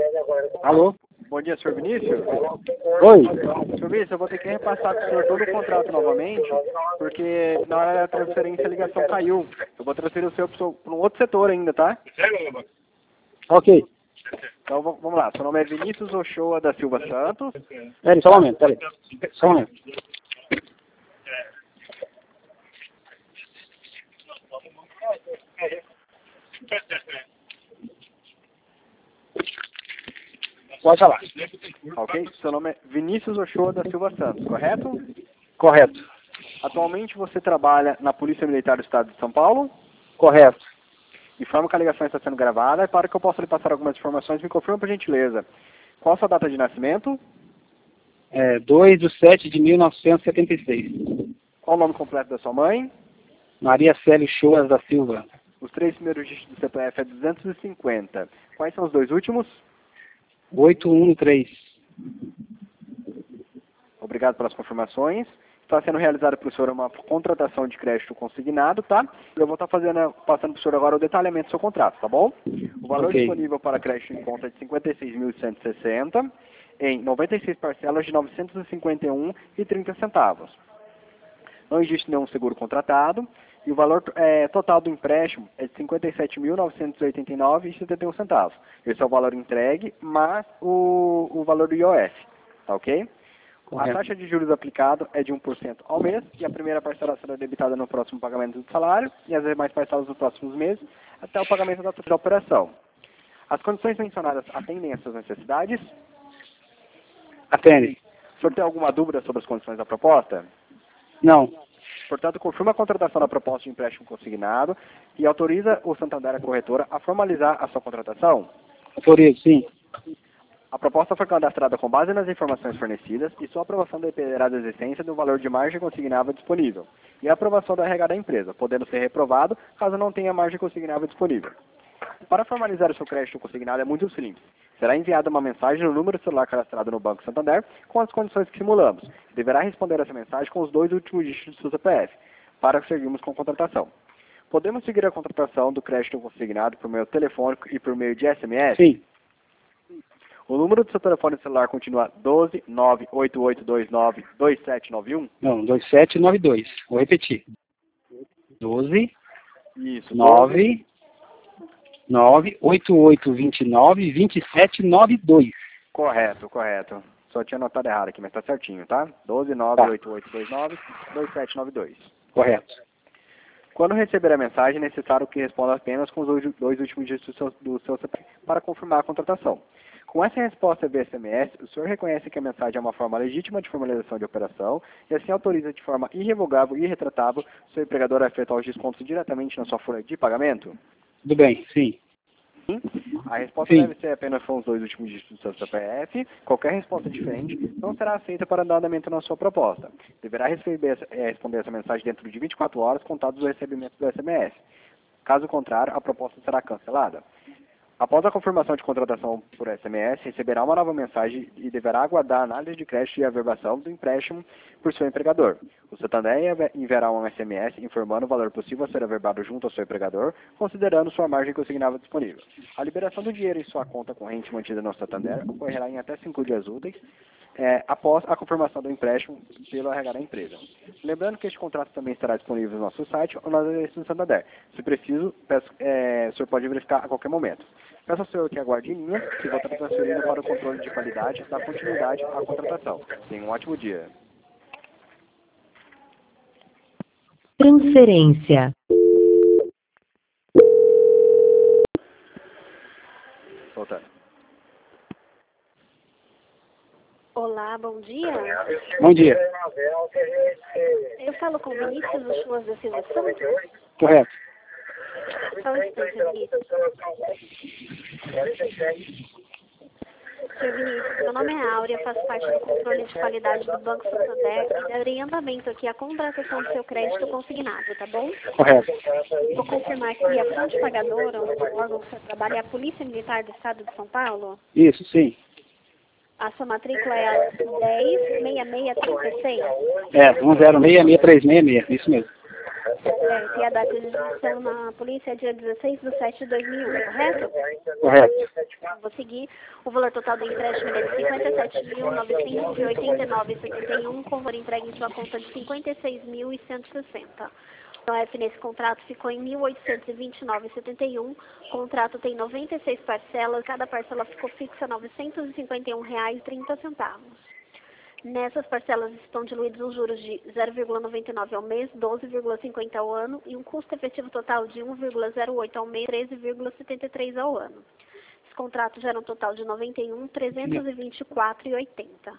Alô? Bom dia, senhor Vinícius. Oi? Senhor Vinícius, eu vou ter que repassar para o senhor todo o contrato novamente, porque na hora da transferência a ligação caiu. Eu vou transferir o seu para um outro setor ainda, tá? Ok. Então vamos lá. Seu nome é Vinícius Ochoa da Silva Santos. Peraí, só um momento, peraí. Só um momento. Pode falar. Ok? Seu nome é Vinícius Ochoa da Silva Santos, correto? Correto. Atualmente você trabalha na Polícia Militar do Estado de São Paulo. Correto. Informa que a ligação está sendo gravada. Para que eu possa lhe passar algumas informações, me confirma por gentileza. Qual a sua data de nascimento? 2/7/1976. Qual o nome completo da sua mãe? Maria Célio Choas da Silva. Os 3 primeiros dígitos do CPF é 250. Quais são os 2 últimos? 813. Obrigado pelas confirmações. Está sendo realizada para o senhor uma contratação de crédito consignado, tá? Eu vou estar passando para o senhor agora o detalhamento do seu contrato, tá bom? O valor Ok. disponível para crédito em conta é de 56.160 em 96 parcelas de 951,30 centavos. Não existe nenhum seguro contratado e o valor total do empréstimo é de 57.989,71 centavos. Esse é o valor entregue, mais o valor do IOF, tá ok? Correto. A taxa de juros aplicada é de 1% ao mês e a primeira parcela será debitada no próximo pagamento do salário e as demais parcelas nos próximos meses até o pagamento da total operação. As condições mencionadas atendem às suas necessidades? Atende. O senhor tem alguma dúvida sobre as condições da proposta? Não. Portanto, confirma a contratação da proposta de empréstimo consignado e autoriza o Santander, a corretora, a formalizar a sua contratação? Autorizo, sim. A proposta foi cadastrada com base nas informações fornecidas e sua aprovação dependerá da existência do valor de margem consignável disponível e a aprovação da RH da empresa, podendo ser reprovado caso não tenha margem consignável disponível. Para formalizar o seu crédito consignado é muito simples. Será enviada uma mensagem no número celular cadastrado no Banco Santander com as condições que simulamos. Deverá responder essa mensagem com os 2 últimos dígitos do seu CPF, para seguirmos com a contratação. Podemos seguir a contratação do crédito consignado por meio telefônico e por meio de SMS? Sim. O número do seu telefone celular continua 12 98829 2791? Não, 2792. Vou repetir. 12 Isso, 9 98829 2792. Correto. Só tinha anotado errado aqui, mas tá certinho, tá? 12 98829 2792. Correto. Quando receber a mensagem, é necessário que responda apenas com os 2 últimos dígitos do seu CPF para confirmar a contratação. Com essa resposta via SMS, o senhor reconhece que a mensagem é uma forma legítima de formalização de operação e assim autoriza de forma irrevogável e irretratável o seu empregador a efetuar os descontos diretamente na sua folha de pagamento? Tudo bem, sim. Sim. A resposta Sim. deve ser apenas com os 2 últimos dígitos do seu CPF. Qualquer resposta diferente não será aceita para dar andamento na sua proposta. Deverá responder essa mensagem dentro de 24 horas contados do recebimento do SMS. Caso contrário, a proposta será cancelada. Após a confirmação de contratação por SMS, receberá uma nova mensagem e deverá aguardar a análise de crédito e averbação do empréstimo por seu empregador. O Santander enviará um SMS informando o valor possível a ser averbado junto ao seu empregador, considerando sua margem consignável disponível. A liberação do dinheiro em sua conta corrente mantida no Santander ocorrerá em até 5 dias úteis, após a confirmação do empréstimo pelo RH da empresa. Lembrando que este contrato também estará disponível no nosso site ou na direção do Santander. Se preciso, o senhor pode verificar a qualquer momento. Peço ao senhor que aguarde em linha, que vou estar transferindo para o controle de qualidade da continuidade à contratação. Tenha um ótimo dia. Transferência. Voltando. Olá, bom dia. Bom dia. Eu falo com o Vinícius Ochoa da Silva Santos. Correto. Só um instante, Vinícius. Senhor Vinícius, meu nome é Áurea, faço parte do controle de qualidade do Banco Santander e darei andamento aqui a contratação do seu crédito consignado, tá bom? Correto. Vou confirmar que a fonte pagadora, o órgão que você trabalha, é a Polícia Militar do Estado de São Paulo? Isso, sim. A sua matrícula é a 106636? 1066366. Isso mesmo. E a data de inscrição na polícia é dia 16/7/2001, correto? Correto. Correto. Vou seguir. O valor total do empréstimo é de R$ 57.989,71, com valor entregue em sua conta de R$ 56.160. O F nesse contrato ficou em R$ 1.829,71. O contrato tem 96 parcelas, cada parcela ficou fixa R$ 951,30. Nessas parcelas estão diluídos os juros de 0,99 ao mês, 12,50 ao ano e um custo efetivo total de 1,08 ao mês, 13,73 ao ano. Esse contrato gera um total de R$ 91.324,80.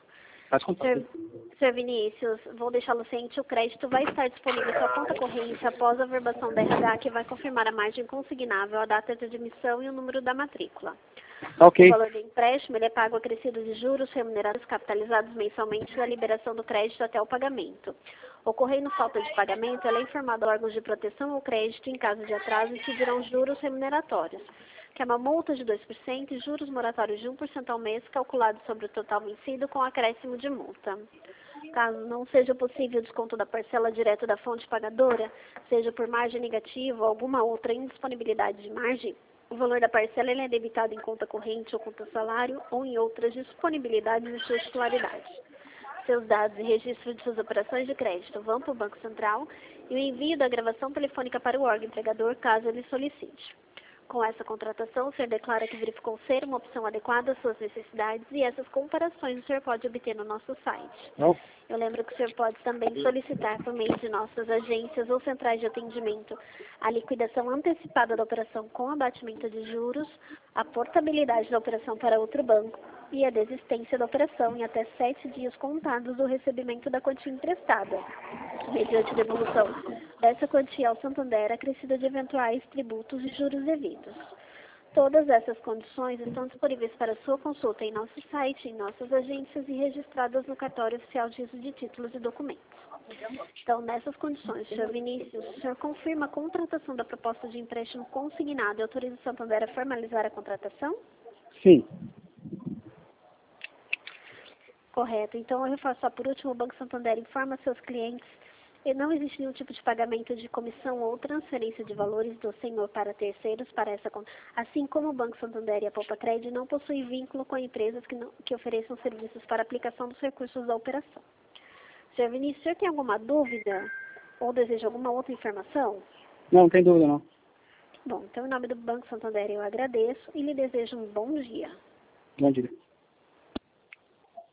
Sr. Vinícius, vou deixá-lo ciente, o crédito vai estar disponível em sua conta corrente após a verbação da RH, que vai confirmar a margem consignável, a data de admissão e o número da matrícula. Ok. O valor do empréstimo ele é pago acrescido de juros remunerados capitalizados mensalmente da liberação do crédito até o pagamento. Ocorrendo falta de pagamento, ela é informada a órgãos de proteção ao crédito em caso de atraso e pedirão juros remuneratórios, que é uma multa de 2% e juros moratórios de 1% ao mês, calculados sobre o total vencido com acréscimo de multa. Caso não seja possível o desconto da parcela direto da fonte pagadora, seja por margem negativa ou alguma outra indisponibilidade de margem, o valor da parcela ele é debitado em conta corrente ou conta salário ou em outras disponibilidades de sua titularidade. Seus dados e registro de suas operações de crédito vão para o Banco Central e o envio da gravação telefônica para o órgão empregador, caso ele solicite. Com essa contratação, o senhor declara que verificou ser uma opção adequada às suas necessidades e essas comparações o senhor pode obter no nosso site. Não? Eu lembro que o senhor pode também solicitar por meio de nossas agências ou centrais de atendimento a liquidação antecipada da operação com abatimento de juros, a portabilidade da operação para outro banco e a desistência da operação em até 7 dias contados do recebimento da quantia emprestada, mediante devolução dessa quantia ao Santander acrescida de eventuais tributos e juros devidos. Todas essas condições estão disponíveis para sua consulta em nosso site, em nossas agências e registradas no cartório oficial de registro de títulos e documentos. Então, nessas condições, Sr. Vinícius, o senhor confirma a contratação da proposta de empréstimo consignado e autoriza o Santander a formalizar a contratação? Sim. Correto. Então, eu reforço só por último, o Banco Santander informa seus clientes e não existe nenhum tipo de pagamento de comissão ou transferência de valores do senhor para terceiros para essa conta. Assim como o Banco Santander e a Poupa Cred não possuem vínculo com empresas que ofereçam serviços para aplicação dos recursos da operação. Sr. Vinícius, o senhor tem alguma dúvida ou deseja alguma outra informação? Não tem dúvida não. Bom, então em nome do Banco Santander eu agradeço e lhe desejo um bom dia. Bom dia.